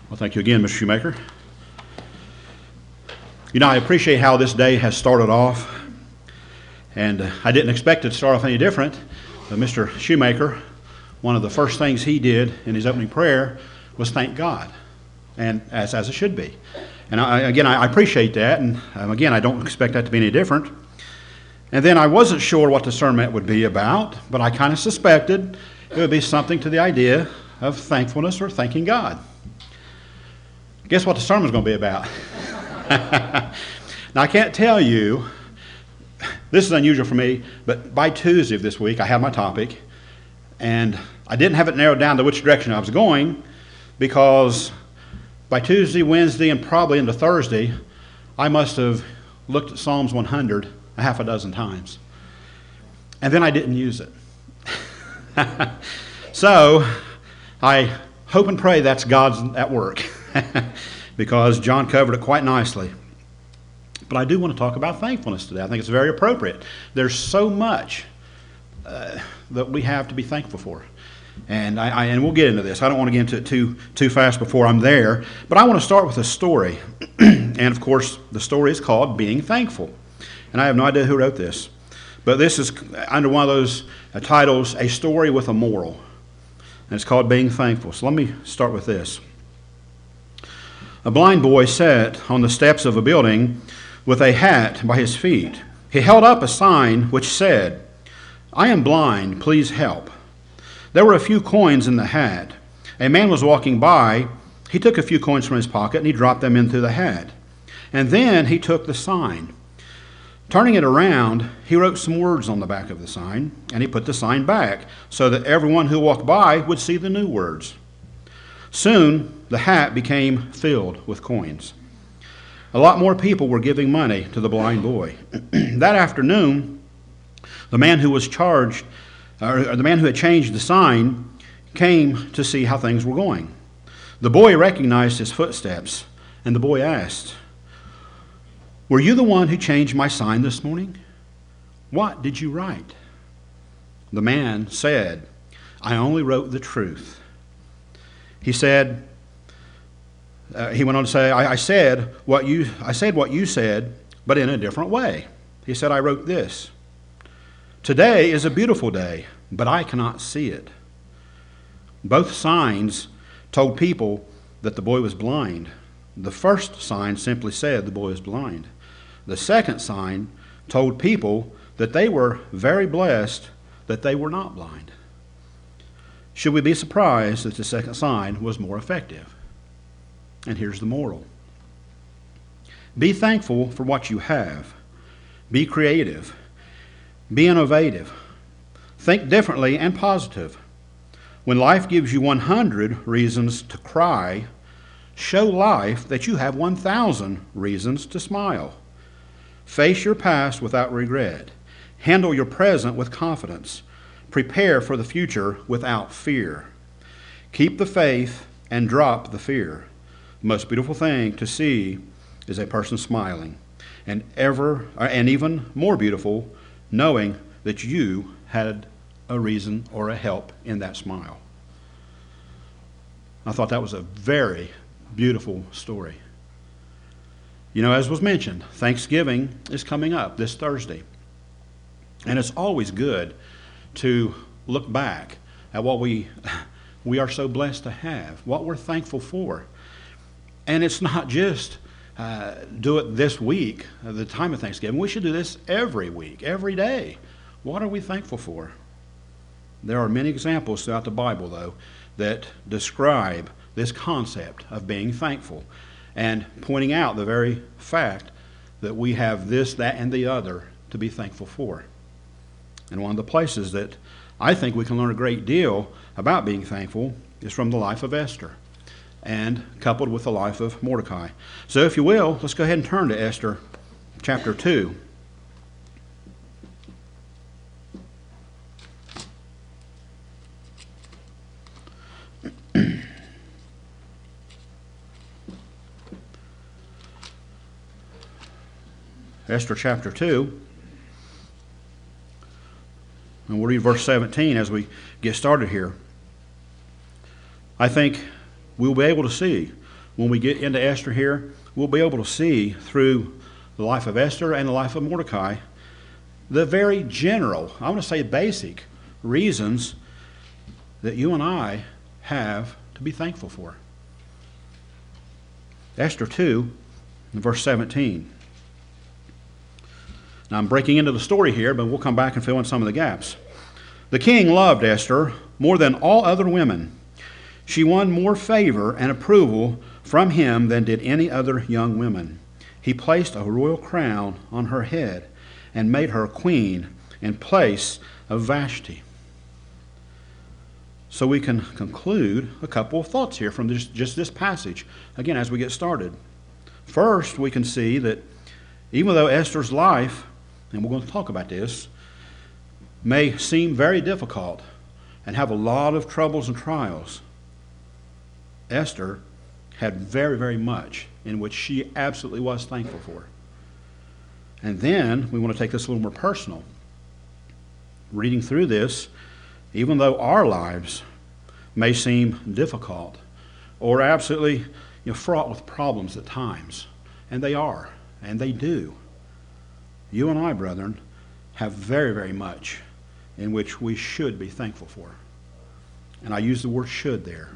Well, thank you again, Mr. Shoemaker. You know, I appreciate how this day has started off, and I didn't expect it to start off any different. But Mr. Shoemaker, one of the first things he did in his opening prayer was thank God, and as it should be. And I appreciate that, and again, I don't expect that to be any different. And then I wasn't sure what the sermon would be about, but I kind of suspected it would be something to the idea of thankfulness or thanking God. Guess what the sermon's going to be about? Now, I can't tell you, this is unusual for me, but by Tuesday of this week, I have my topic, and I didn't have it narrowed down to which direction I was going, because by Tuesday, Wednesday, and probably into Thursday, I must have looked at Psalms 100 a half a dozen times. And then I didn't use it. So, I hope and pray that's God's at work, because John covered it quite nicely. But I do want to talk about thankfulness today. I think it's very appropriate. There's so much that we have to be thankful for. And and we'll get into this. I don't want to get into it too fast before I'm there. But I want to start with a story. And of course, the story is called Being Thankful. And I have no idea who wrote this. But this is under one of those titles, A Story with a Moral. And it's called Being Thankful. So let me start with this. A blind boy sat on the steps of a building with a hat by his feet. He held up a sign which said, "I am blind, please help." There were a few coins in the hat. A man was walking by. He took a few coins from his pocket and he dropped them into the hat. And then he took the sign. Turning it around, he wrote some words on the back of the sign, and he put the sign back so that everyone who walked by would see the new words. Soon, the hat became filled with coins. A lot more people were giving money to the blind boy. That afternoon, the man who had changed the sign came to see how things were going. The boy recognized his footsteps, and the boy asked, "Were you the one who changed my sign this morning? What did you write?" The man said, "I only wrote the truth." He went on to say, I said what you said, but in a different way. He said, "I wrote this. Today is a beautiful day, but I cannot see it." Both signs told people that the boy was blind. The first sign simply said the boy was blind. The second sign told people that they were very blessed that they were not blind. Should we be surprised that the second sign was more effective? And here's the moral. Be thankful for what you have. Be creative. Be innovative. Think differently and positive. When life gives you 100 reasons to cry, show life that you have 1,000 reasons to smile. Face your past without regret. Handle your present with confidence. Prepare for the future without fear. Keep the faith and drop the fear. The most beautiful thing to see is a person smiling, and even more beautiful, knowing that you had a reason or a help in that smile. I thought that was a very beautiful story. You know, as was mentioned, Thanksgiving is coming up this Thursday. And it's always good to look back at what we are so blessed to have, what we're thankful for. And it's not just do it this week, the time of Thanksgiving. We should do this every week, every day. What are we thankful for? There are many examples throughout the Bible, though, that describe this concept of being thankful and pointing out the very fact that we have this, that, and the other to be thankful for. And one of the places that I think we can learn a great deal about being thankful is from the life of Esther, and coupled with the life of Mordecai. So if you will, let's go ahead and turn to Esther chapter 2. Esther chapter 2. And we'll read verse 17 as we get started here. I think we'll be able to see when we get into Esther here, we'll be able to see through the life of Esther and the life of Mordecai the very general, I want to say basic, reasons that you and I have to be thankful for. Esther 2, verse 17. Now I'm breaking into the story here, but we'll come back and fill in some of the gaps. The king loved Esther more than all other women. She won more favor and approval from him than did any other young woman. He placed a royal crown on her head and made her queen in place of Vashti. So we can conclude a couple of thoughts here from just this passage, again, as we get started. First, we can see that even though Esther's life, and we're going to talk about this, may seem very difficult and have a lot of troubles and trials, Esther had very, very much in which she absolutely was thankful for. And then we want to take this a little more personal. Reading through this, even though our lives may seem difficult or absolutely fraught with problems at times, and they are, and they do, you and I, brethren, have very, very much in which we should be thankful for. And I use the word should there.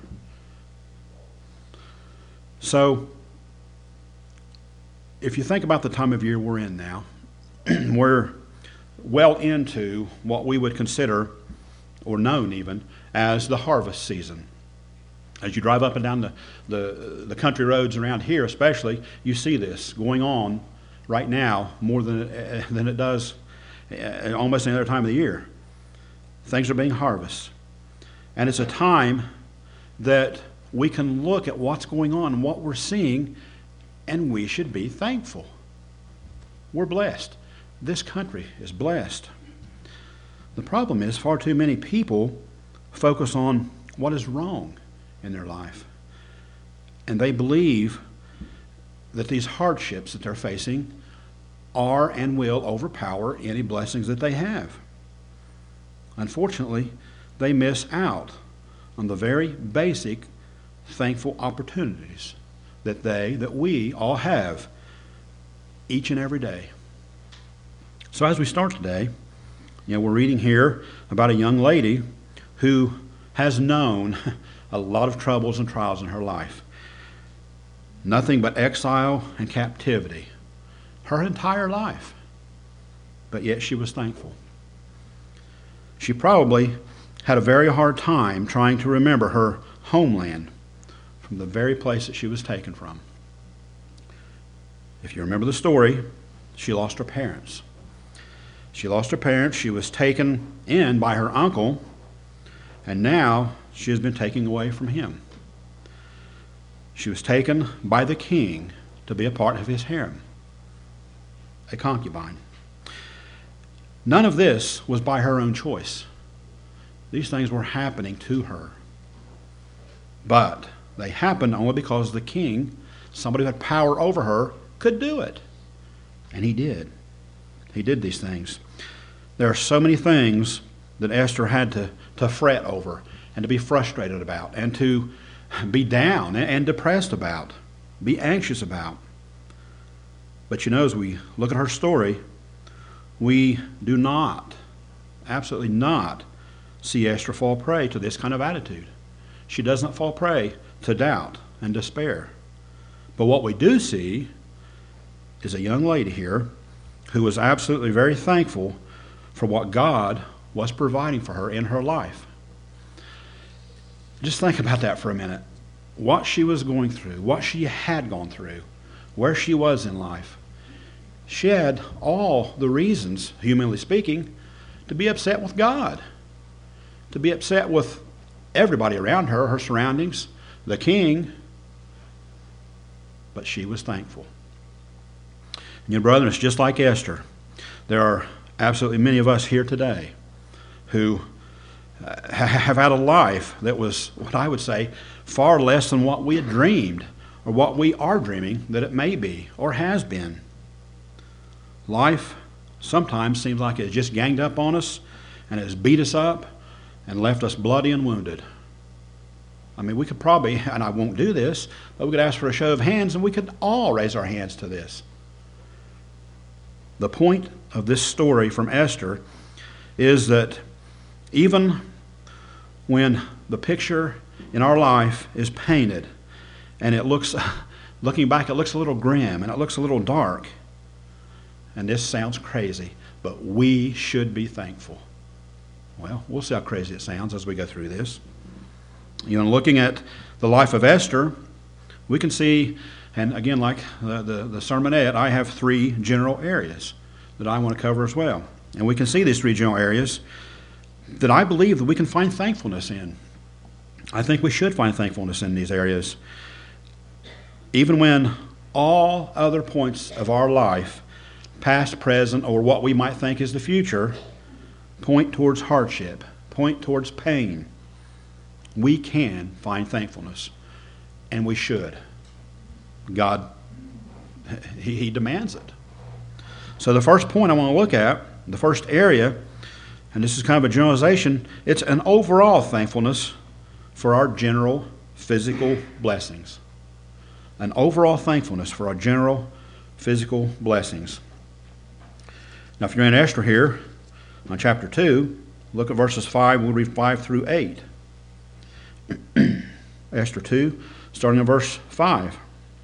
So, if you think about the time of year we're in now, we're well into what we would consider, or known even, as the harvest season. As you drive up and down the country roads around here especially, you see this going on right now more than it does almost any other time of the year. Things are being harvested. And it's a time that we can look at what's going on and what we're seeing, and we should be thankful. We're blessed. This country is blessed. The problem is far too many people focus on what is wrong in their life. And they believe that these hardships that they're facing are and will overpower any blessings that they have. Unfortunately, they miss out on the very basic thankful opportunities that we all have each and every day. So as we start today, we're reading here about a young lady who has known a lot of troubles and trials in her life. Nothing but exile and captivity her entire life. But yet she was thankful. She probably had a very hard time trying to remember her homeland from the very place that she was taken from. If you remember the story, she lost her parents. She lost her parents. She was taken in by her uncle, and now she has been taken away from him. She was taken by the king to be a part of his harem, a concubine. None of this was by her own choice. These things were happening to her. But they happened only because the king, somebody who had power over her, could do it. And he did. He did these things. There are so many things that Esther had to fret over and to be frustrated about and to be down and depressed about, be anxious about. But as we look at her story, we do not, absolutely not, see Esther fall prey to this kind of attitude. She does not fall prey to doubt and despair. But what we do see is a young lady here who was absolutely very thankful for what God was providing for her in her life. Just think about that for a minute. What she was going through, what she had gone through, where she was in life. She had all the reasons, humanly speaking, to be upset with God, to be upset with everybody around her, her surroundings, the king. But she was thankful. And brethren, it's just like Esther. There are absolutely many of us here today who have had a life that was, what I would say, far less than what we had dreamed or what we are dreaming that it may be or has been. Life sometimes seems like it's just ganged up on us and has beat us up and left us bloody and wounded. I mean, we could probably, and I won't do this, but we could ask for a show of hands and we could all raise our hands to this. The point of this story from Esther is that even when the picture in our life is painted and it looks, looking back, it looks a little grim and it looks a little dark, and this sounds crazy, but we should be thankful. Well, we'll see how crazy it sounds as we go through this. Looking at the life of Esther, we can see, and again, like the sermonette, I have 3 general areas that I want to cover as well. And we can see these 3 general areas that I believe that we can find thankfulness in. I think we should find thankfulness in these areas. Even when all other points of our life, past, present, or what we might think is the future, point towards hardship, point towards pain, we can find thankfulness, and we should. God, He demands it. So the first point I want to look at, the first area, and this is kind of a generalization, it's an overall thankfulness for our general physical blessings. An overall thankfulness for our general physical blessings. Now, if you're in Esther here, on chapter 2, look at verses 5. We'll read 5 through 8. Esther 2, starting in verse 5.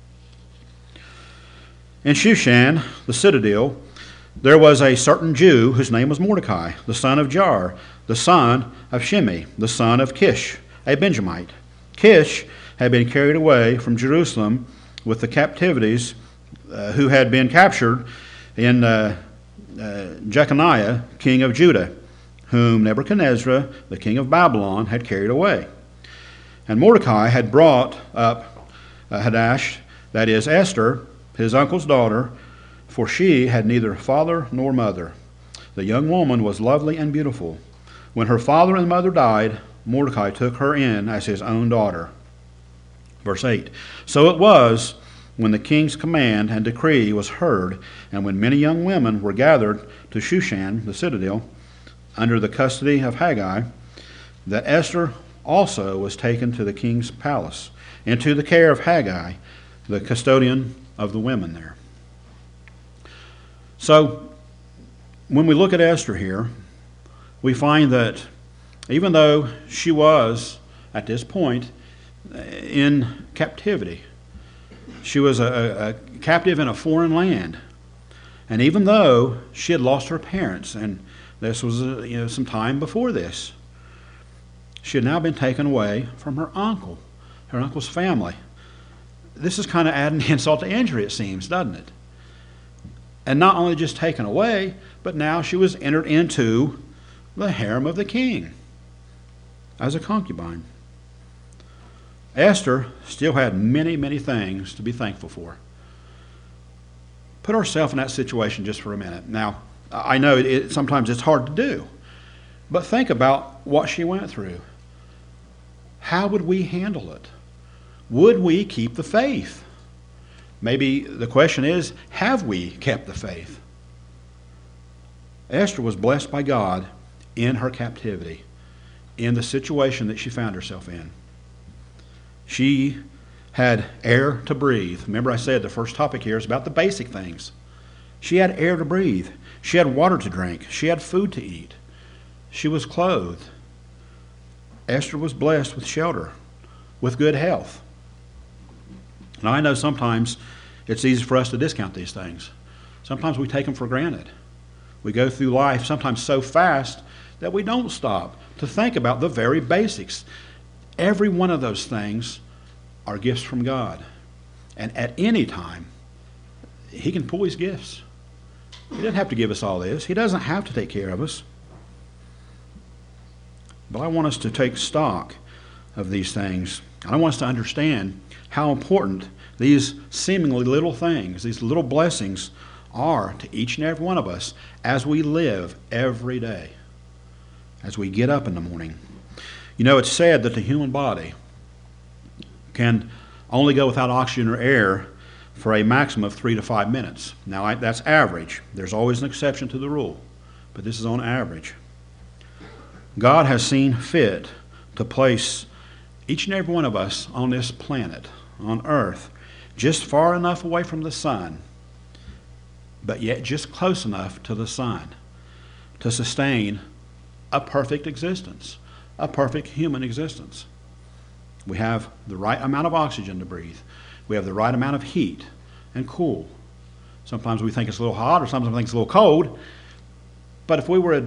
In Shushan, the citadel, there was a certain Jew whose name was Mordecai, the son of Jar, the son of Shimei, the son of Kish, a Benjamite. Kish had been carried away from Jerusalem with the captivities who had been captured in Jeconiah, king of Judah, whom Nebuchadnezzar, the king of Babylon, had carried away. And Mordecai had brought up Hadash, that is Esther, his uncle's daughter, for she had neither father nor mother. The young woman was lovely and beautiful. When her father and mother died, Mordecai took her in as his own daughter. Verse 8. So it was, when the king's command and decree was heard, and when many young women were gathered to Shushan, the citadel, under the custody of Haggai, that Esther also was taken to the king's palace, into the care of Haggai, the custodian of the women there. So, when we look at Esther here, we find that even though she was, at this point, in captivity, she was a captive in a foreign land. And even though she had lost her parents, and this was some time before this, she had now been taken away from her uncle's family. This is kind of adding insult to injury, it seems, doesn't it? And not only just taken away, but now she was entered into the harem of the king as a concubine. Esther still had many, many things to be thankful for. Put ourselves in that situation just for a minute. Now, I know sometimes it's hard to do, but think about what she went through. How would we handle it? Would we keep the faith? Maybe the question is, have we kept the faith? Esther was blessed by God in her captivity, in the situation that she found herself in. She had air to breathe. Remember I said the first topic here is about the basic things. She had air to breathe. She had water to drink. She had food to eat. She was clothed. Esther was blessed with shelter, with good health. Now I know sometimes it's easy for us to discount these things. Sometimes we take them for granted. We go through life sometimes so fast that we don't stop to think about the very basics. Every one of those things are gifts from God. And at any time, He can pull His gifts. He doesn't have to give us all this. He doesn't have to take care of us. But I want us to take stock of these things. I want us to understand how important these seemingly little things, these little blessings, are to each and every one of us as we live every day, as we get up in the morning. It's said that the human body can only go without oxygen or air for a maximum of 3 to 5 minutes. Now, that's average. There's always an exception to the rule, but this is on average. God has seen fit to place Each and every one of us on this planet, on earth, just far enough away from the sun, but yet just close enough to the sun to sustain a perfect existence, a perfect human existence. We have the right amount of oxygen to breathe. We have the right amount of heat and cool. Sometimes we think it's a little hot, or sometimes we think it's a little cold. But if we were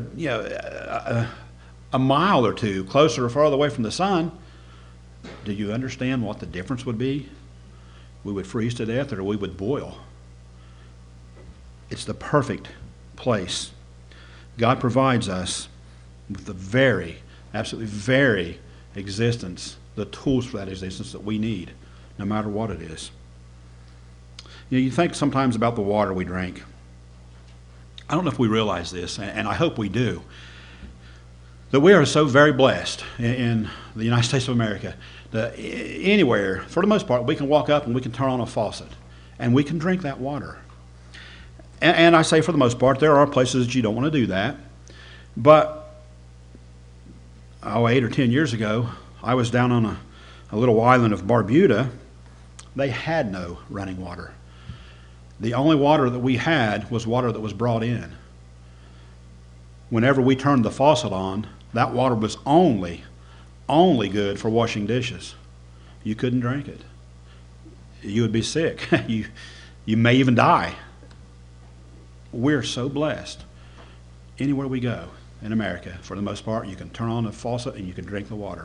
a mile or two closer or farther away from the sun, do you understand what the difference would be? We would freeze to death, or we would boil. It's the perfect place. God provides us with the absolutely very existence, the tools for that existence that we need, no matter what it is. You think sometimes about the water we drink. I don't know if we realize this, and I hope we do, that we are so very blessed in the United States of America that anywhere, for the most part, we can walk up and we can turn on a faucet and we can drink that water. And I say for the most part, there are places that you don't want to do that. But 8 or 10 years ago, I was down on a little island of Barbuda. They had no running water. The only water that we had was water that was brought in. Whenever we turned the faucet on, that water was only good for washing dishes. You couldn't drink it. You would be sick. You may even die. We're so blessed. Anywhere we go in America, for the most part, you can turn on the faucet and you can drink the water.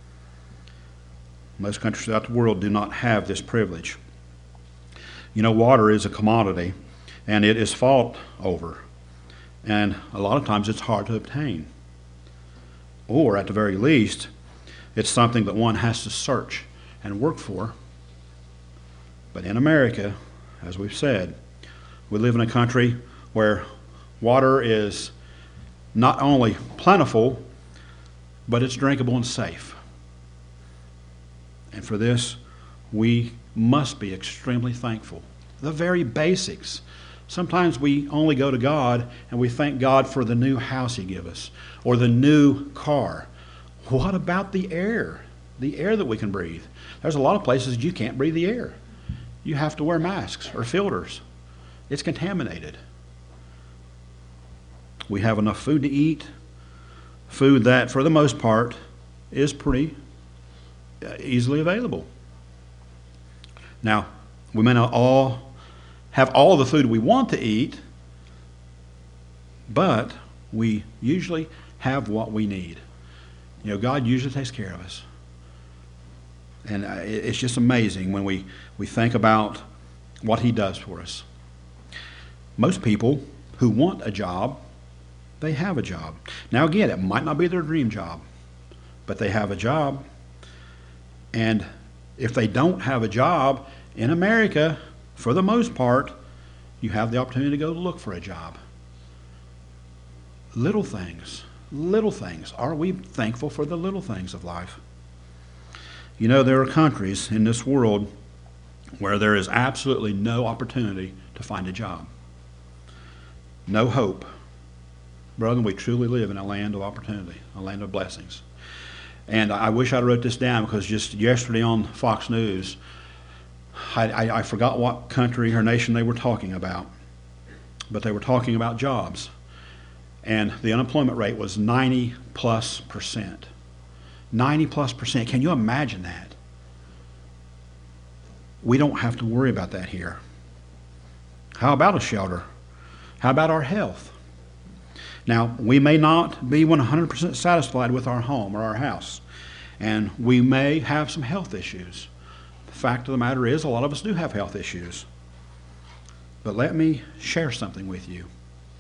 Most countries throughout the world do not have this privilege. Water is a commodity, and it is fought over. And a lot of times it's hard to obtain. Or, at the very least, it's something that one has to search and work for. But in America, as we've said, we live in a country where water is not only plentiful, but it's drinkable and safe. And for this, we must be extremely thankful. The very basics. Sometimes we only go to God and we thank God for the new house He gave us or the new car. What about the air? The air that we can breathe. There's a lot of places you can't breathe the air. You have to wear masks or filters. It's contaminated. We have enough food to eat, food that, for the most part, is pretty easily available. Now, we may not all have all the food we want to eat, but we usually have what we need. God usually takes care of us. And it's just amazing when we think about what He does for us. Most people who want a job, they have a job. Now again, it might not be their dream job, but they have a job. And if they don't have a job in America, for the most part, you have the opportunity to go look for a job. Little things. Are we thankful for the little things of life? There are countries in this world where there is absolutely no opportunity to find a job. No hope. Brother, we truly live in a land of opportunity, a land of blessings. And I wish I wrote this down because just yesterday on Fox News, I forgot what country or nation they were talking about, but they were talking about jobs. And the unemployment rate was 90+%. 90+%. Can you imagine that? We don't have to worry about that here. How about a shelter? How about our health? Now, we may not be 100% satisfied with our home or our house, and we may have some health issues. The fact of the matter is, a lot of us do have health issues. But let me share something with you.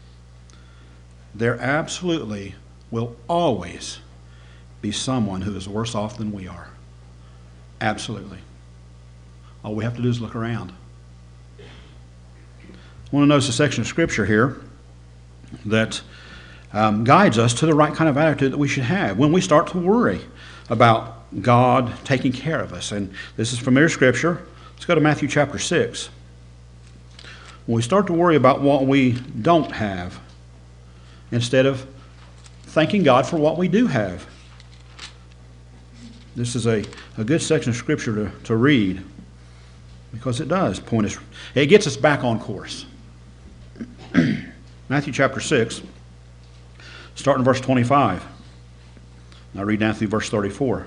There absolutely will always be someone who is worse off than we are. Absolutely. All we have to do is look around. I want to notice a section of Scripture here that guides us to the right kind of attitude that we should have when we start to worry about God taking care of us. And this is familiar Scripture. Let's go to Matthew chapter 6. When we start to worry about what we don't have, instead of thanking God for what we do have. This is a good section of Scripture to read, because it does point us, it gets us back on course. Matthew chapter 6, starting in verse 25. I'll read down through verse 34.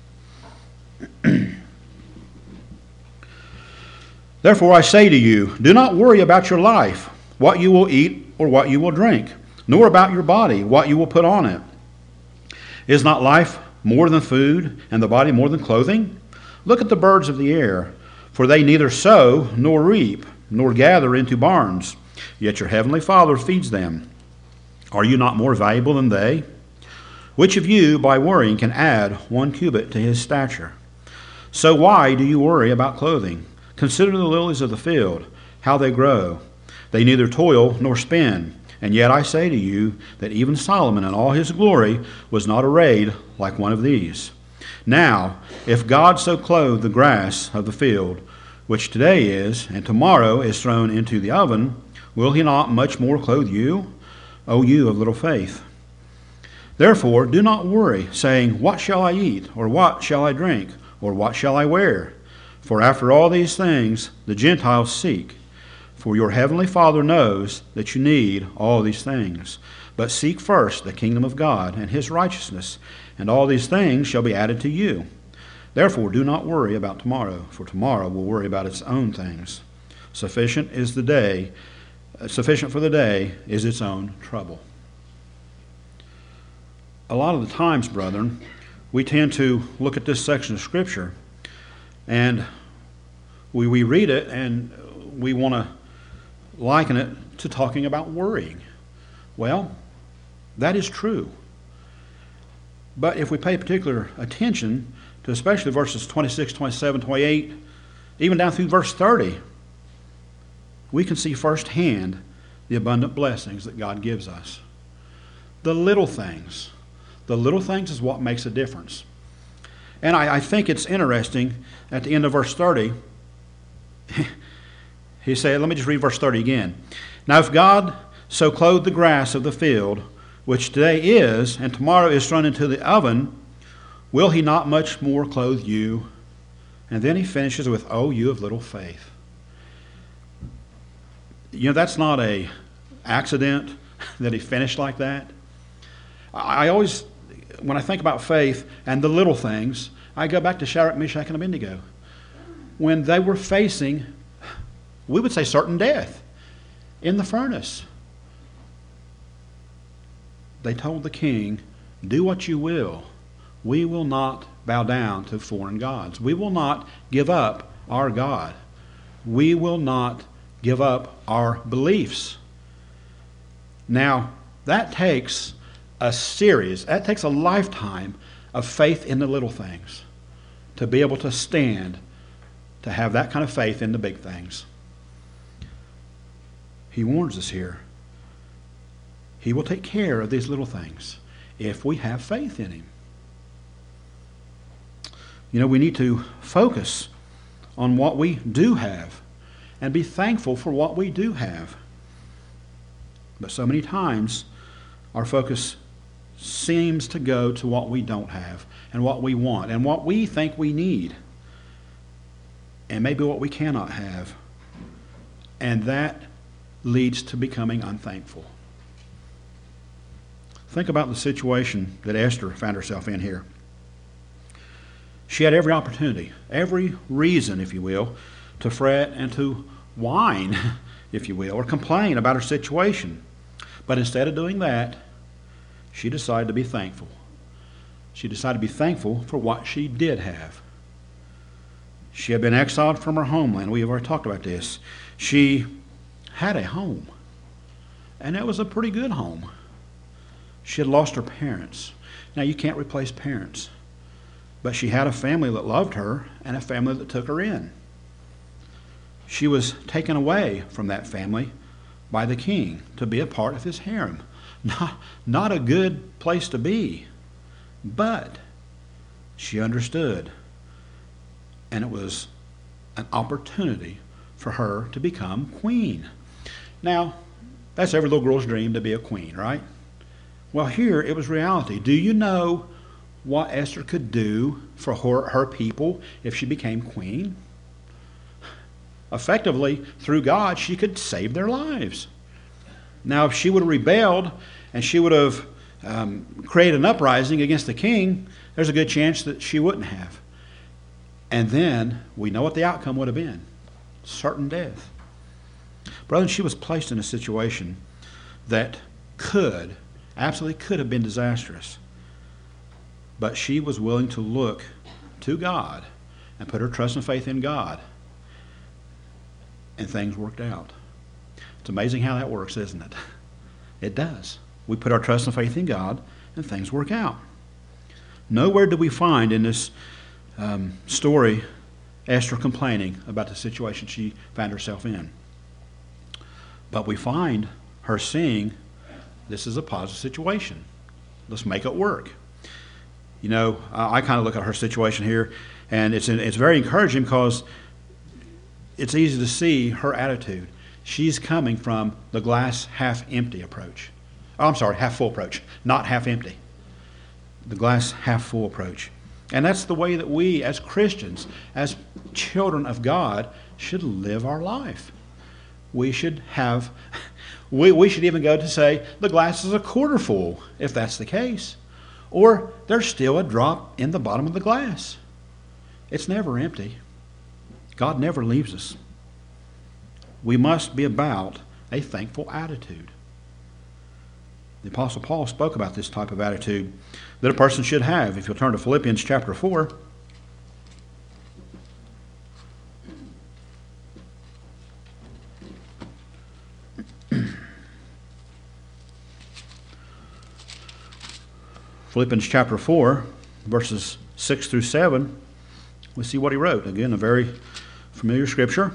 Therefore I say to you, do not worry about your life, what you will eat or what you will drink, nor about your body, what you will put on it. Is not life more than food, and the body more than clothing? Look at the birds of the air, for they neither sow nor reap, nor gather into barns, yet your heavenly Father feeds them. Are you not more valuable than they? Which of you, by worrying, can add 1 cubit to his stature? So why do you worry about clothing? Consider the lilies of the field, how they grow. They neither toil nor spin. And yet I say to you that even Solomon in all his glory was not arrayed like one of these. Now, if God so clothed the grass of the field, which today is, and tomorrow is thrown into the oven, will he not much more clothe you, O you of little faith? Therefore do not worry, saying, what shall I eat, or what shall I drink, or what shall I wear? For after all these things the Gentiles seek. For your heavenly Father knows that you need all these things. But seek first the kingdom of God and his righteousness, and all these things shall be added to you. Therefore do not worry about tomorrow, for tomorrow will worry about its own things. Sufficient for the day is its own trouble. A lot of the times, brethren, we tend to look at this section of Scripture and we read it and we want to liken it to talking about worrying. Well, that is true. But if we pay particular attention to especially verses 26, 27, 28, even down through verse 30, we can see firsthand the abundant blessings that God gives us. The little things. The little things is what makes a difference. And I think it's interesting at the end of verse 30, he said, let me just read verse 30 again. Now if God so clothed the grass of the field, which today is, and tomorrow is thrown into the oven, will he not much more clothe you? And then he finishes with, oh, you of little faith. You know, that's not an accident that he finished like that. I always, when I think about faith and the little things, I go back to Shadrach, Meshach, and Abednego. When they were facing, we would say, certain death in the furnace, they told the king, do what you will. We will not bow down to foreign gods. We will not give up our God. We will not give up our beliefs. Now, that takes that takes a lifetime of faith in the little things to be able to stand, to have that kind of faith in the big things. He warns us here. He will take care of these little things if we have faith in him. You know, we need to focus on what we do have and be thankful for what we do have. But so many times, our focus seems to go to what we don't have and what we want and what we think we need and maybe what we cannot have. And that leads to becoming unthankful. Think about the situation that Esther found herself in here. She had every opportunity, every reason, if you will, to fret and to whine, if you will, or complain about her situation. But instead of doing that, she decided to be thankful. She decided to be thankful for what she did have. She had been exiled from her homeland. We have already talked about this. She had a home, and it was a pretty good home. She had lost her parents. Now, you can't replace parents, but she had a family that loved her and a family that took her in. She was taken away from that family by the king to be a part of his harem. Not a good place to be, but she understood, and it was an opportunity for her to become queen. Now, that's every little girl's dream, to be a queen, right? Well, here it was reality. Do you know what Esther could do for her people if she became queen? Effectively, through God, she could save their lives. Now, if she would have rebelled and she would have created an uprising against the king, there's a good chance that she wouldn't have. And then we know what the outcome would have been. Certain death. Brethren, she was placed in a situation that absolutely could have been disastrous. But she was willing to look to God and put her trust and faith in God. And things worked out. It's amazing how that works, isn't it? It does. We put our trust and faith in God, and things work out. Nowhere do we find in this story Esther complaining about the situation she found herself in. But we find her seeing this is a positive situation. Let's make it work. You know, I kind of look at her situation here, and it's very encouraging because it's easy to see her attitude. She's coming from the glass half empty approach. Oh, I'm sorry, half full approach, not half empty. The glass half full approach. And that's the way that we as Christians, as children of God, should live our life. We should even go to say the glass is a quarter full, if that's the case. Or there's still a drop in the bottom of the glass. It's never empty. God never leaves us. We must be about a thankful attitude. The Apostle Paul spoke about this type of attitude that a person should have. If you'll turn to Philippians chapter 4. Philippians chapter 4, verses 6 through 7, we see what he wrote. Again, a very familiar scripture.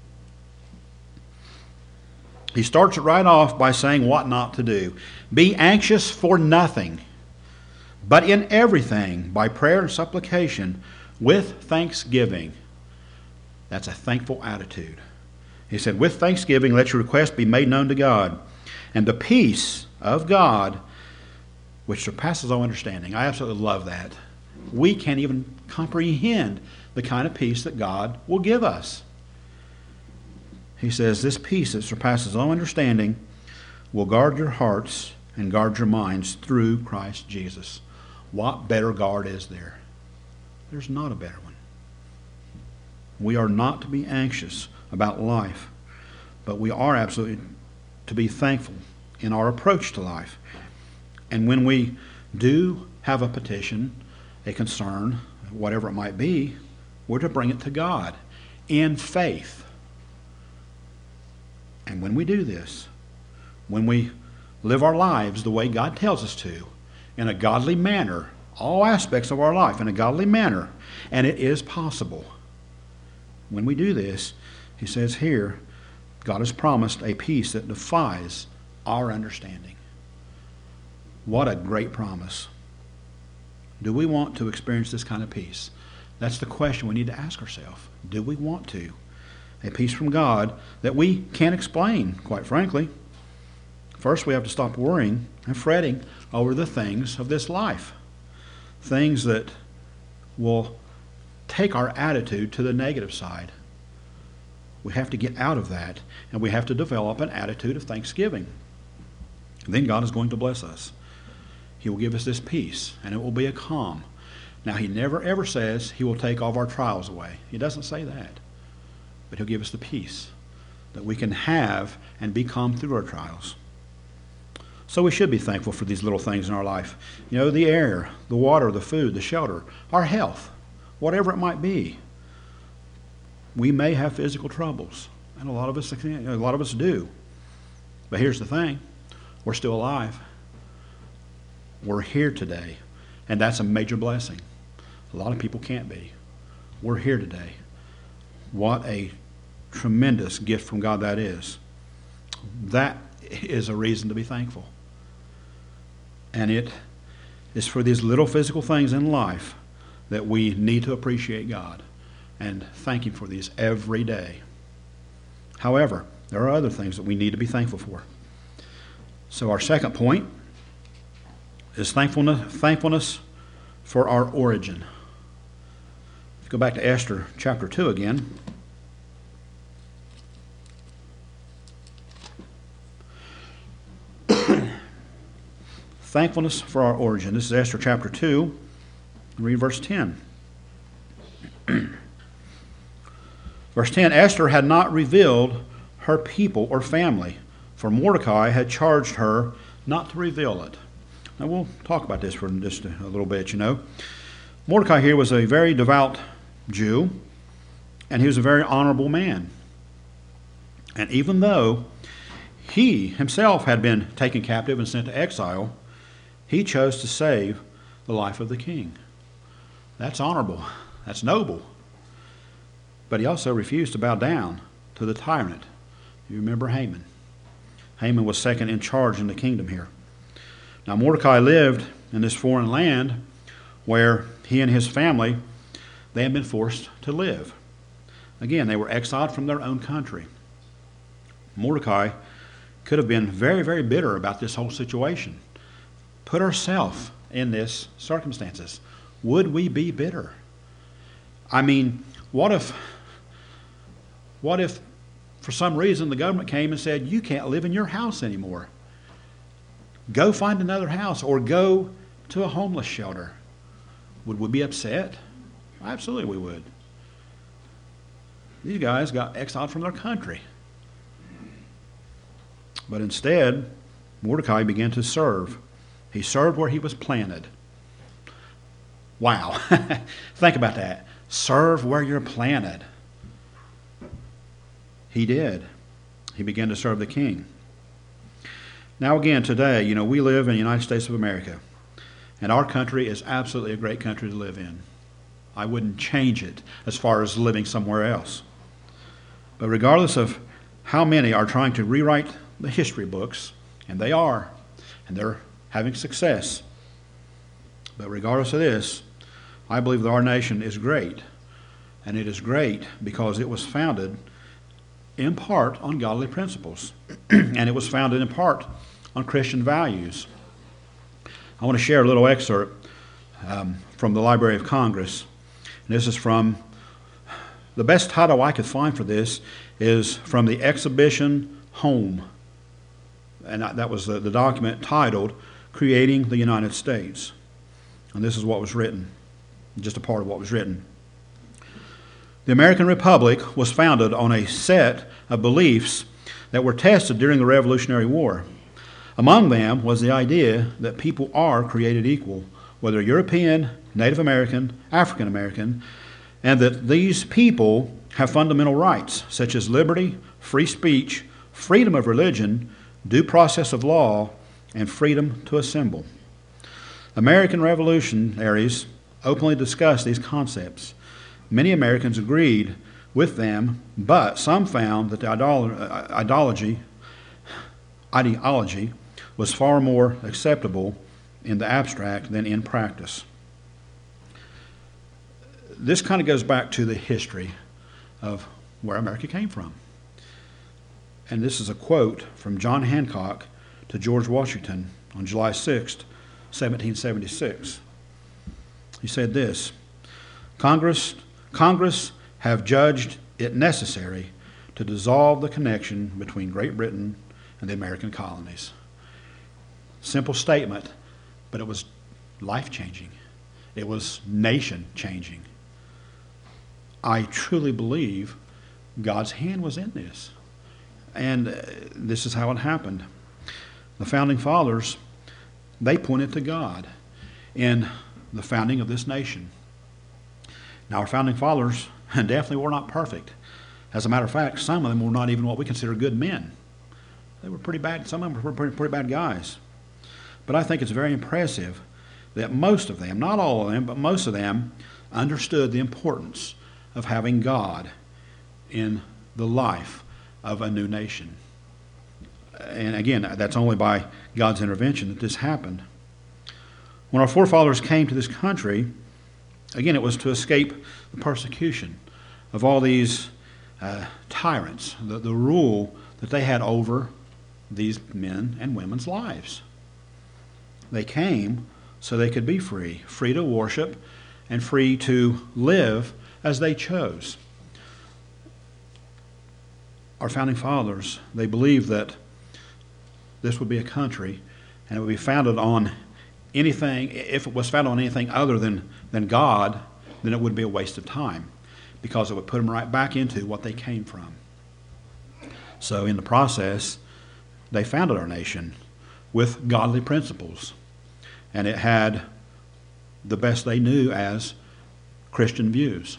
He starts it right off by saying what not to do. Be anxious for nothing, but in everything, by prayer and supplication, with thanksgiving. That's a thankful attitude. He said, with thanksgiving, let your requests be made known to God. And the peace of God, which surpasses all understanding. I absolutely love that. We can't even comprehend the kind of peace that God will give us. He says, this peace that surpasses all understanding will guard your hearts and guard your minds through Christ Jesus. What better guard is there? There's not a better one. We are not to be anxious about life, but we are absolutely to be thankful in our approach to life. And when we do have a petition, a concern, whatever it might be, we're to bring it to God in faith. And when we do this, when we live our lives the way God tells us to, in a godly manner, all aspects of our life in a godly manner, and it is possible. When we do this, he says here, God has promised a peace that defies our understanding. What a great promise. Do we want to experience this kind of peace? That's the question we need to ask ourselves. Do we want to? A peace from God that we can't explain, quite frankly. First, we have to stop worrying and fretting over the things of this life. Things that will take our attitude to the negative side. We have to get out of that, and we have to develop an attitude of thanksgiving. Then God is going to bless us. He will give us this peace, and it will be a calm. Now, he never ever says he will take all of our trials away. He doesn't say that. But he'll give us the peace that we can have and be calm through our trials. So we should be thankful for these little things in our life. You know, the air, the water, the food, the shelter, our health, whatever it might be. We may have physical troubles, and a lot of us do. But here's the thing. We're still alive. We're here today, and that's a major blessing. A lot of people can't be. We're here today. What a tremendous gift from God that is. That is a reason to be thankful. And it is for these little physical things in life that we need to appreciate God and thank Him for these every day. However, there are other things that we need to be thankful for. So our second point is thankfulness for our origin. Let's go back to Esther chapter 2 again. Thankfulness for our origin. This is Esther chapter 2. Read verse 10. Verse 10, Esther had not revealed her people or family, for Mordecai had charged her not to reveal it. Now we'll talk about this for just a little bit, Mordecai here was a very devout Jew, and he was a very honorable man. And even though he himself had been taken captive and sent to exile, he chose to save the life of the king. That's honorable. That's noble. But he also refused to bow down to the tyrant. You remember Haman. Haman was second in charge in the kingdom here. Now Mordecai lived in this foreign land where he and his family, they had been forced to live. Again, they were exiled from their own country. Mordecai could have been very, very bitter about this whole situation. Put ourselves in this circumstances. Would we be bitter? I mean, what if for some reason the government came and said, you can't live in your house anymore? Go find another house or go to a homeless shelter. Would we be upset? Absolutely we would. These guys got exiled from their country. But instead, Mordecai began to serve. He served where he was planted. Wow. Think about that. Serve where you're planted. He did. He began to serve the king. Now again, today, we live in the United States of America. And our country is absolutely a great country to live in. I wouldn't change it as far as living somewhere else. But regardless of how many are trying to rewrite the history books, and they are, and they're having success. But regardless of this, I believe that our nation is great. And it is great because it was founded in part on godly principles. And it was founded in part on Christian values. I want to share a little excerpt from the Library of Congress. And this is from, the best title I could find for this is from the exhibition Home. And that was the document titled Creating the United States. And this is what was written, just a part of what was written. The American Republic was founded on a set of beliefs that were tested during the Revolutionary War. Among them was the idea that people are created equal, whether European, Native American, African American, and that these people have fundamental rights such as liberty, free speech, freedom of religion, due process of law, and freedom to assemble. American revolutionaries openly discussed these concepts. Many Americans agreed with them, but some found that the ideology was far more acceptable in the abstract than in practice. This kind of goes back to the history of where America came from. And this is a quote from John Hancock to George Washington on July 6th, 1776. He said this, Congress have judged it necessary to dissolve the connection between Great Britain and the American colonies. Simple statement, but it was life-changing. It was nation-changing. I truly believe God's hand was in this. And this is how it happened. The founding fathers, they pointed to God in the founding of this nation. Now, our founding fathers definitely were not perfect. As a matter of fact, some of them were not even what we consider good men. They were pretty bad. Some of them were pretty bad guys. But I think it's very impressive that most of them, not all of them, but most of them understood the importance of having God in the life of a new nation. And again, that's only by God's intervention that this happened. When our forefathers came to this country, again, it was to escape the persecution of all these tyrants, the rule that they had over these men and women's lives. They came so they could be free, free to worship and free to live as they chose. Our founding fathers, they believed that this would be a country and it would be founded on anything. If it was founded on anything other than God, then it would be a waste of time, because it would put them right back into what they came from. So in the process, they founded our nation with godly principles, and it had the best they knew as Christian views.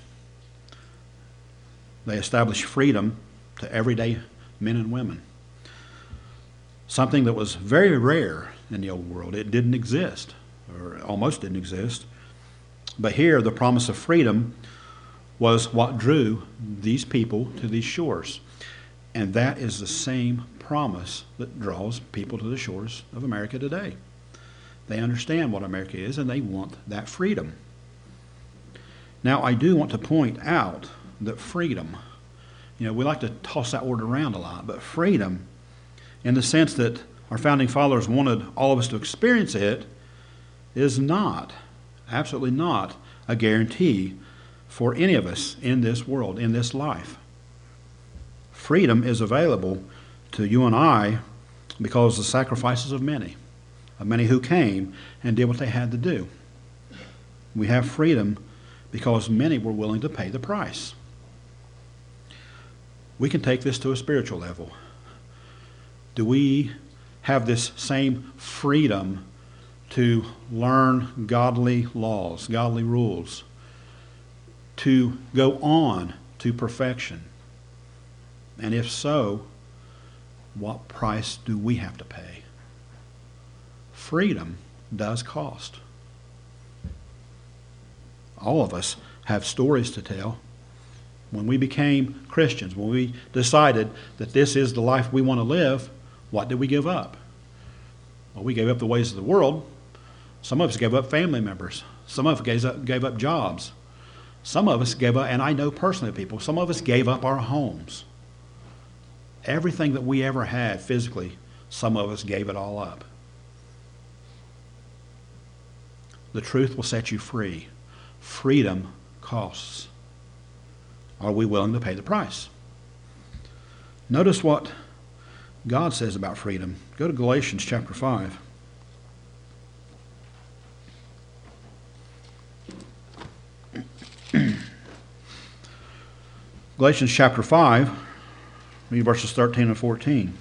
They established freedom to everyday men and women, something that was very rare in the old world. It didn't exist, or almost didn't exist. But here, the promise of freedom was what drew these people to these shores. And that is the same promise that draws people to the shores of America today. They understand what America is, and they want that freedom. Now, I do want to point out that freedom, we like to toss that word around a lot, but freedom, in the sense that our founding fathers wanted all of us to experience it, is not, absolutely not, a guarantee for any of us in this world, in this life. Freedom is available to you and I because of the sacrifices of many who came and did what they had to do. We have freedom because many were willing to pay the price. We can take this to a spiritual level. Do we have this same freedom to learn godly laws, godly rules, to go on to perfection? And if so, what price do we have to pay? Freedom does cost. All of us have stories to tell. When we became Christians, when we decided that this is the life we want to live, what did we give up? Well, we gave up the ways of the world. Some of us gave up family members. Some of us gave up jobs. Some of us gave up, and I know personally people, some of us gave up our homes. Everything that we ever had physically, some of us gave it all up. The truth will set you free. Freedom costs. Are we willing to pay the price? Notice what God says about freedom. Go to Galatians chapter 5. Galatians chapter 5, read verses 13 and 14.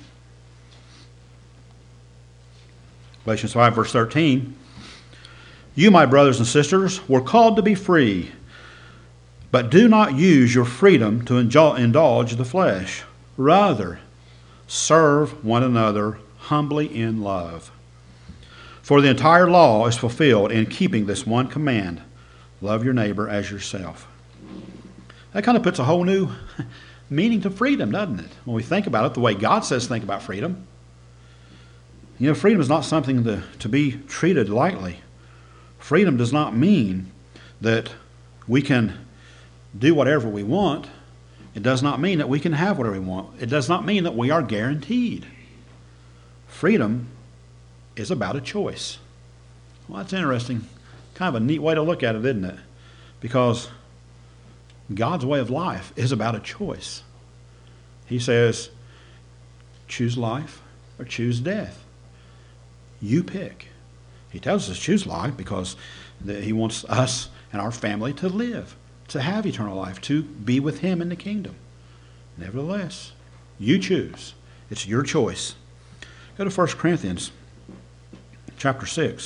Galatians 5, verse 13. You, my brothers and sisters, were called to be free, but do not use your freedom to indulge the flesh. Rather, serve one another humbly in love. For the entire law is fulfilled in keeping this one command: love your neighbor as yourself. That kind of puts a whole new meaning to freedom, doesn't it? When we think about it the way God says think about freedom. Freedom is not something to be treated lightly. Freedom does not mean that we can do whatever we want. It does not mean that we can have whatever we want. It does not mean that we are guaranteed. Freedom is about a choice. Well, that's interesting. Kind of a neat way to look at it, isn't it? Because God's way of life is about a choice. He says, choose life or choose death. You pick. He tells us to choose life because He wants us and our family to live, to have eternal life, to be with Him in the kingdom. Nevertheless, you choose. It's your choice. Go to 1 Corinthians chapter 6.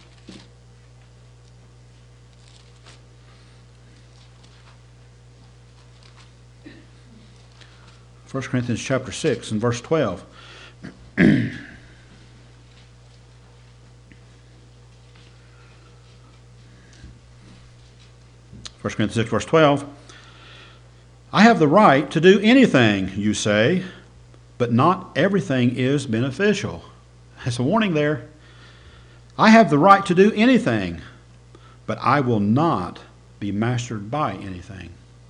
1 Corinthians chapter 6 and verse 12. 1 Corinthians 6 verse 12. I have the right to do anything, you say, but not everything is beneficial. That's a warning there. I have the right to do anything, but I will not be mastered by anything.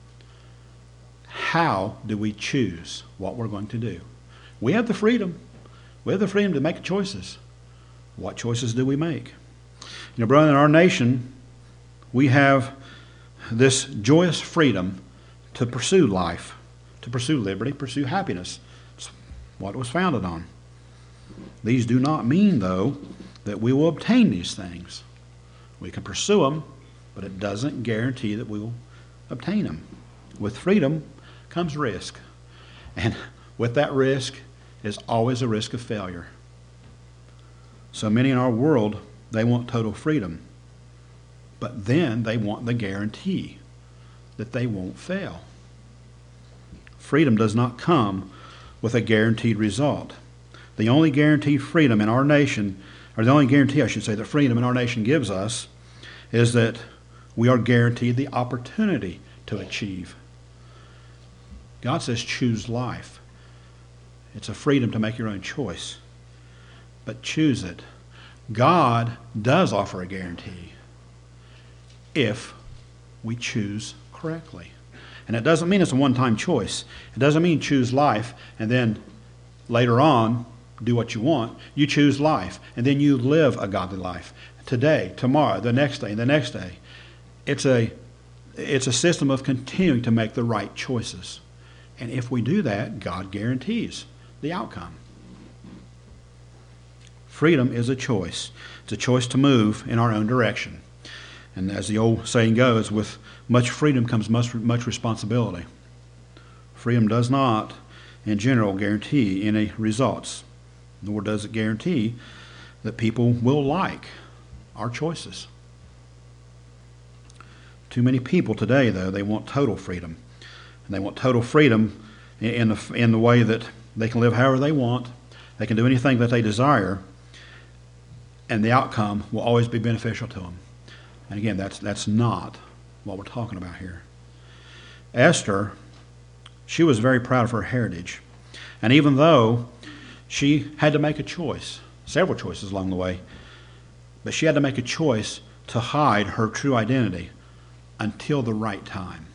How do we choose what we're going to do? We have the freedom. We have the freedom to make choices. What choices do we make? Brother, in our nation, we have this joyous freedom to pursue life, to pursue liberty, pursue happiness. It's what it was founded on. These do not mean, though, that we will obtain these things. We can pursue them, but it doesn't guarantee that we will obtain them. With freedom comes risk. And with that risk is always a risk of failure. So many in our world, they want total freedom. But then they want the guarantee that they won't fail. Freedom does not come with a guaranteed result. The only guaranteed freedom in our nation, or the only guarantee, I should say, that freedom in our nation gives us is that we are guaranteed the opportunity to achieve. God says choose life. It's a freedom to make your own choice. But choose it. God does offer a guarantee if we choose correctly. And it doesn't mean it's a one-time choice. It doesn't mean choose life and then later on do what you want. You choose life and then you live a godly life. Today, tomorrow, the next day, the next day. It's a system of continuing to make the right choices. And if we do that, God guarantees the outcome. Freedom is a choice. It's a choice to move in our own direction. And as the old saying goes, with much freedom comes much responsibility. Freedom does not, in general, guarantee any results, nor does it guarantee that people will like our choices. Too many people today, though, they want total freedom. And they want total freedom in the way that they can live however they want. They can do anything that they desire. And the outcome will always be beneficial to them. And again, that's not what we're talking about here. Esther, she was very proud of her heritage. And even though she had to make a choice, several choices along the way, but she had to make a choice to hide her true identity until the right time.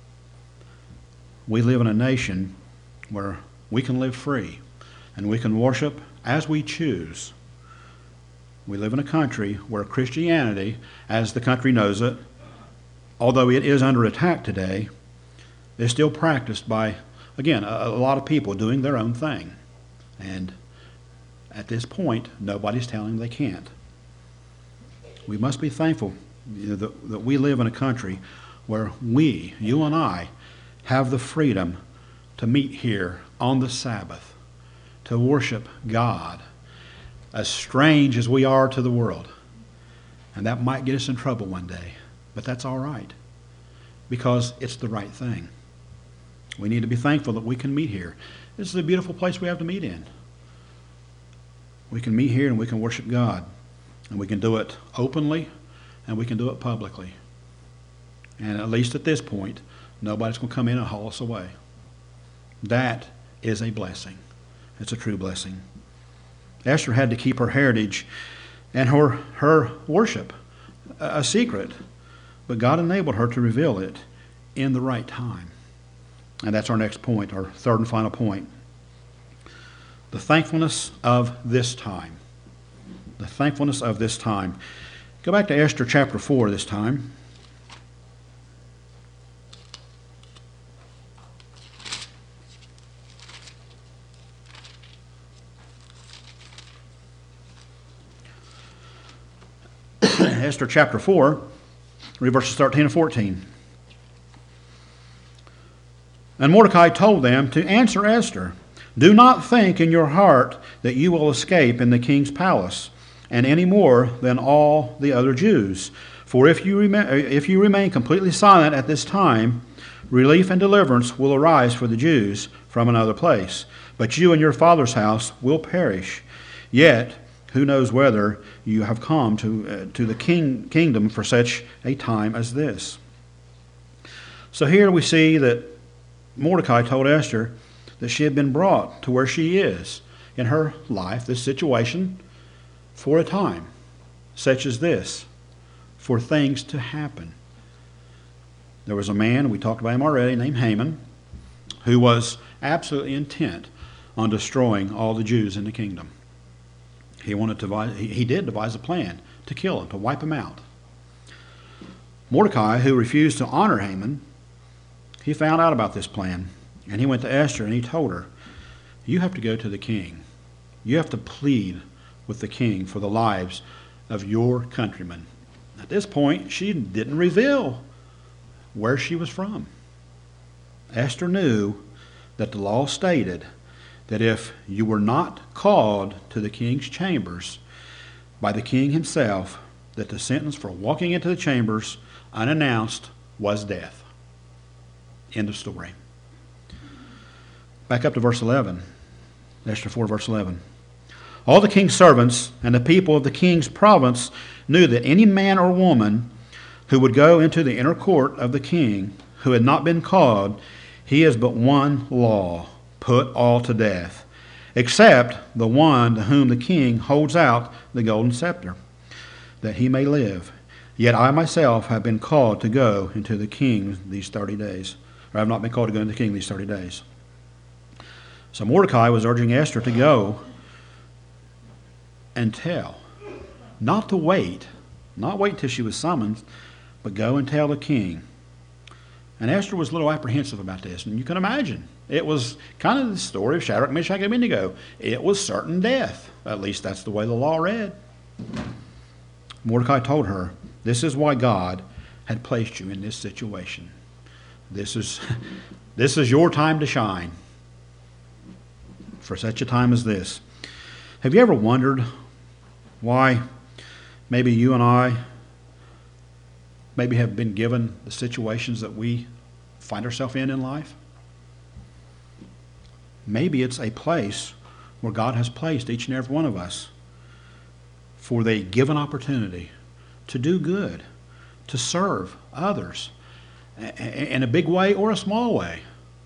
We live in a nation where we can live free and we can worship as we choose. We live in a country where Christianity, as the country knows it, although it is under attack today, is still practiced by, again, a lot of people doing their own thing. And at this point, nobody's telling them they can't. We must be thankful that we live in a country where we, you and I, have the freedom to meet here on the Sabbath, to worship God, as strange as we are to the world. And that might get us in trouble one day, but that's all right, because it's the right thing. We need to be thankful that we can meet here. This is a beautiful place we have to meet in. We can meet here and we can worship God, and we can do it openly and we can do it publicly. And at least at this point, nobody's going to come in and haul us away. That is a blessing. It's a true blessing. Esther had to keep her heritage and her worship a secret, but God enabled her to reveal it in the right time. And that's our next point, our third and final point. The thankfulness of this time. The thankfulness of this time. Go back to Esther chapter 4 this time. Esther chapter 4, read verses 13 and 14. And Mordecai told them to answer Esther, "Do not think in your heart that you will escape in the king's palace, and any more than all the other Jews. For if you remain completely silent at this time, relief and deliverance will arise for the Jews from another place. But you and your father's house will perish. Yet, who knows whether you have come to the kingdom for such a time as this?" So here we see that Mordecai told Esther that she had been brought to where she is in her life, this situation, for a time such as this, for things to happen. There was a man, we talked about him already, named Haman, who was absolutely intent on destroying all the Jews in the kingdom. He did devise a plan to kill him, to wipe him out. Mordecai, who refused to honor Haman, he found out about this plan, and he went to Esther and he told her, you have to go to the king. You have to plead with the king for the lives of your countrymen. At this point, she didn't reveal where she was from. Esther knew that the law stated that if you were not called to the king's chambers by the king himself, that the sentence for walking into the chambers unannounced was death. End of story. Back up to verse 11. Esther 4, verse 11. All the king's servants and the people of the king's province knew that any man or woman who would go into the inner court of the king who had not been called, he has but one law, put all to death, except the one to whom the king holds out the golden scepter, that he may live. Yet I myself have been called to go into the king these 30 days. Or I have not been called to go into the king these 30 days. So Mordecai was urging Esther to go and tell. Not to wait. Not wait till she was summoned, but go and tell the king. And Esther was a little apprehensive about this. And you can imagine. It was kind of the story of Shadrach, Meshach, and Abednego. It was certain death. At least that's the way the law read. Mordecai told her, this is why God had placed you in this situation. This is your time to shine. For such a time as this. Have you ever wondered why maybe you and I maybe have been given the situations that we find ourselves in life? Maybe it's a place where God has placed each and every one of us for the given opportunity to do good, to serve others in a big way or a small way.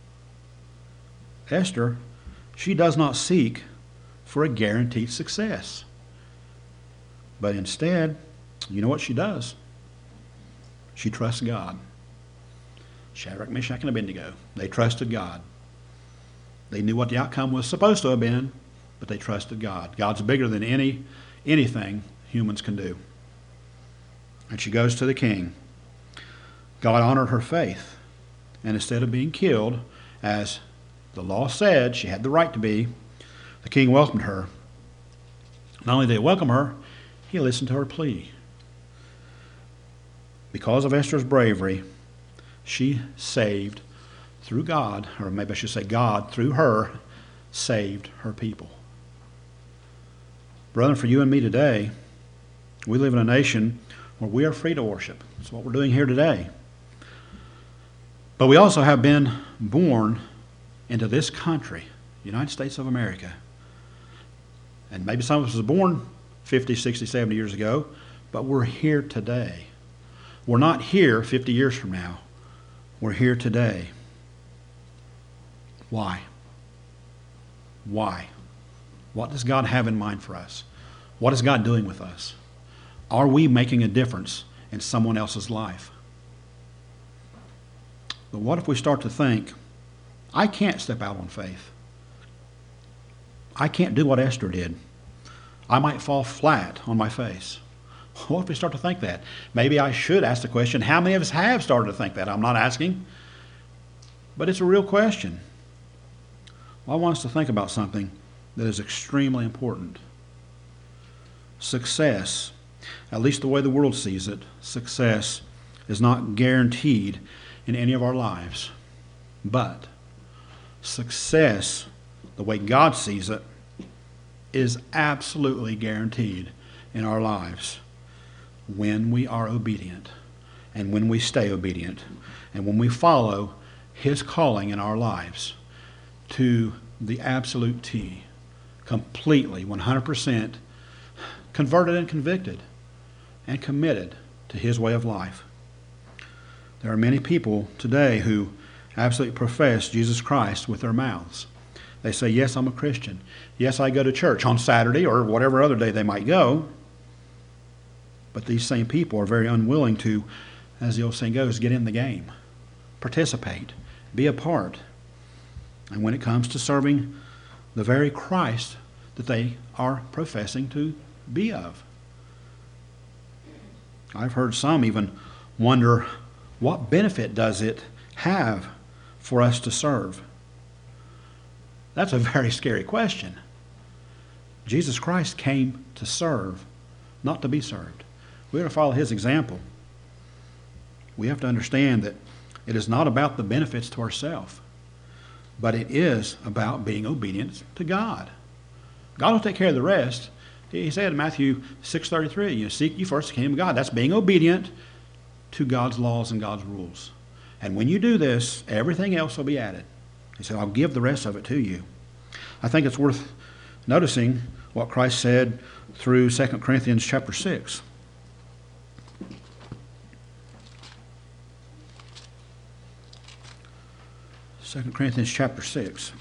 Esther, she does not seek for a guaranteed success. But instead, you know what she does? She trusts God. Shadrach, Meshach, and Abednego, they trusted God. They knew what the outcome was supposed to have been, but they trusted God. God's bigger than anything humans can do. And she goes to the king. God honored her faith. And instead of being killed, as the law said she had the right to be, the king welcomed her. Not only did he welcome her, he listened to her plea. Because of Esther's bravery, she saved through God, or maybe I should say God, through her, saved her people. Brother, for you and me today, we live in a nation where we are free to worship. That's what we're doing here today. But we also have been born into this country, United States of America. And maybe some of us were born 50, 60, 70 years ago, but we're here today. We're not here 50 years from now. We're here today. Why? Why? What does God have in mind for us? What is God doing with us? Are we making a difference in someone else's life? But what if we start to think, I can't step out on faith. I can't do what Esther did. I might fall flat on my face. What if we start to think that? Maybe I should ask the question, how many of us have started to think that? I'm not asking, but it's a real question. Well, I want us to think about something that is extremely important. Success, at least the way the world sees it, success is not guaranteed in any of our lives. But success, the way God sees it, is absolutely guaranteed in our lives when we are obedient and when we stay obedient and when we follow His calling in our lives to the absolute T, completely, 100% converted and convicted and committed to His way of life. There are many people today who absolutely profess Jesus Christ with their mouths. They say, yes, I'm a Christian. Yes, I go to church on Saturday or whatever other day they might go. But these same people are very unwilling to, as the old saying goes, get in the game, participate, be a part. And when it comes to serving the very Christ that they are professing to be of, I've heard some even wonder, what benefit does it have for us to serve? That's a very scary question. Jesus Christ came to serve, not to be served. We're to follow his example. We have to understand that it is not about the benefits to ourselves, but it is about being obedient to God. God will take care of the rest. He said in Matthew 6:33, you seek ye first the kingdom of God. That's being obedient to God's laws and God's rules. And when you do this, everything else will be added. He said, I'll give the rest of it to you. I think it's worth noticing what Christ said through 2 Corinthians chapter 6. 2 Corinthians chapter 6.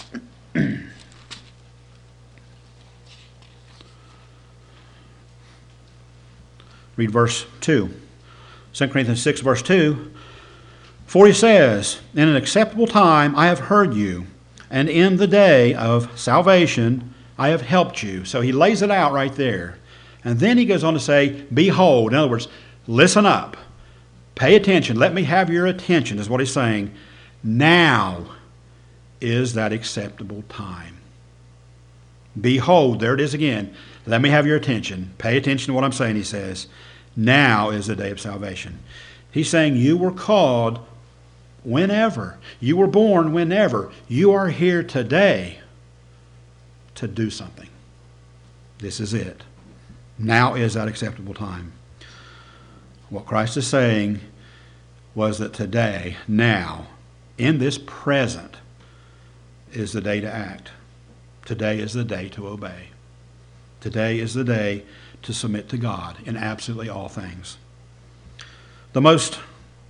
Read verse 2. 2 Corinthians 6, verse 2. For he says, in an acceptable time I have heard you, and in the day of salvation I have helped you. So he lays it out right there. And then he goes on to say, behold. In other words, listen up. Pay attention. Let me have your attention, is what he's saying. Now is that acceptable time. Behold, there it is again. Let me have your attention. Pay attention to what I'm saying, he says. Now is the day of salvation. He's saying you were called whenever. You were born whenever. You are here today to do something. This is it. Now is that acceptable time. What Christ is saying was that today, now, in this present, is the day to act. Today is the day to obey. Today is the day to submit to God in absolutely all things. The most,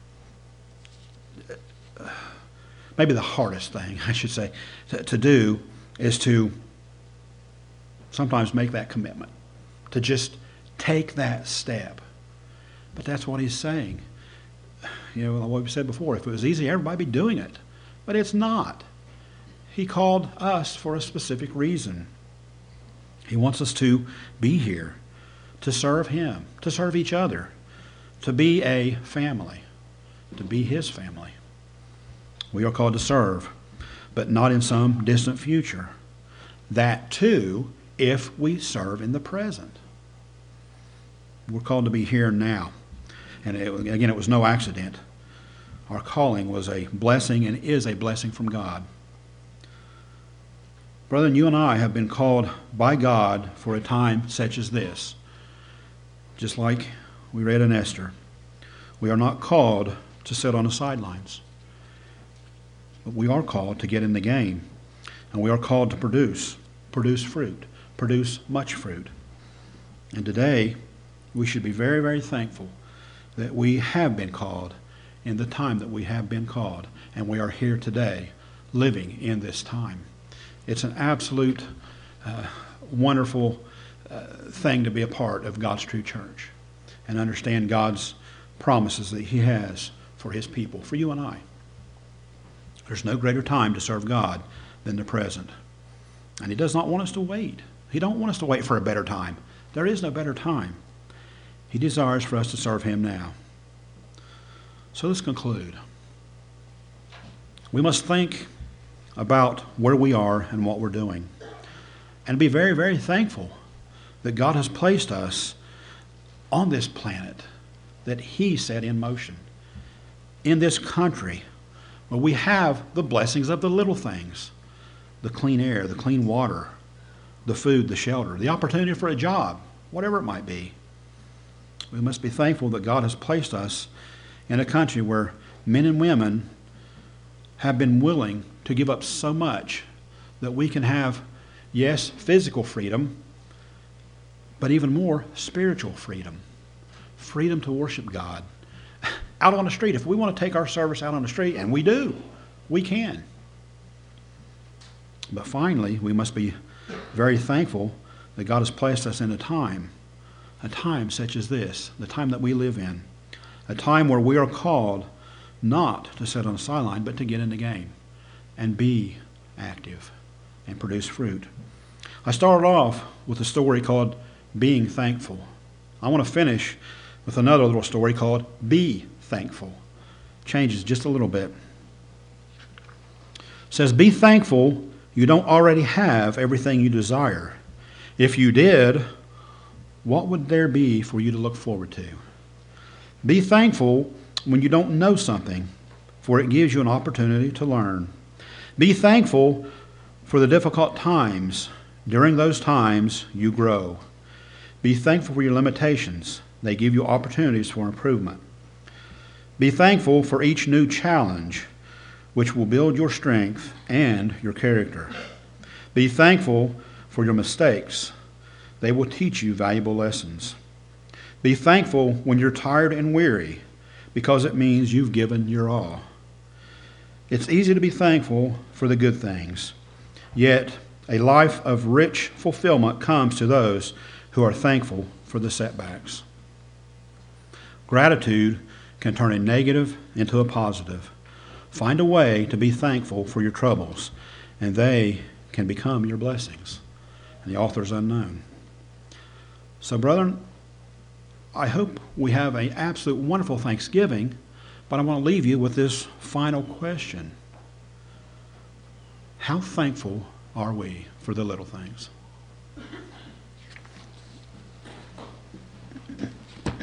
maybe the hardest thing, I should say, to do is to sometimes make that commitment, to just take that step. But that's what he's saying. You know, what we said before, if it was easy, everybody would be doing it. But it's not. He called us for a specific reason. He wants us to be here, to serve him, to serve each other, to be a family, to be his family. We are called to serve, but not in some distant future. That too, if we serve in the present. We're called to be here now. And again, it was no accident. Our calling was a blessing and is a blessing from God. Brethren, you and I have been called by God for a time such as this. Just like we read in Esther. We are not called to sit on the sidelines. But we are called to get in the game. And we are called to produce fruit, produce much fruit. And today, we should be very, very thankful that we have been called in the time that we have been called. And we are here today, living in this time. It's an absolute wonderful thing to be a part of God's true church and understand God's promises that he has for his people, for you and I. There's no greater time to serve God than the present. And he does not want us to wait. He don't want us to wait for a better time. There is no better time. He desires for us to serve him now. So let's conclude. We must think about where we are and what we're doing. And be very, very thankful that God has placed us on this planet that he set in motion. In this country where we have the blessings of the little things. The clean air, the clean water, the food, the shelter, the opportunity for a job, whatever it might be. We must be thankful that God has placed us in a country where men and women have been willing to give up so much that we can have, yes, physical freedom, but even more spiritual freedom. Freedom to worship God. Out on the street, if we want to take our service out on the street, and we do, we can. But finally, we must be very thankful that God has placed us in a time such as this, the time that we live in, a time where we are called not to sit on the sideline, but to get in the game and be active and produce fruit. I started off with a story called Being Thankful. I want to finish with another little story called Be Thankful. Changes just a little bit. It says, be thankful you don't already have everything you desire. If you did, what would there be for you to look forward to? Be thankful when you don't know something, for it gives you an opportunity to learn. Be thankful for the difficult times. During those times, you grow. Be thankful for your limitations. They give you opportunities for improvement. Be thankful for each new challenge, which will build your strength and your character. Be thankful for your mistakes. They will teach you valuable lessons. Be thankful when you're tired and weary, because it means you've given your all. It's easy to be thankful for the good things, yet a life of rich fulfillment comes to those who are thankful for the setbacks. Gratitude can turn a negative into a positive. Find a way to be thankful for your troubles, and they can become your blessings. And the author's unknown. So, brethren, I hope we have an absolute wonderful Thanksgiving, but I want to leave you with this final question. How thankful are we for the little things?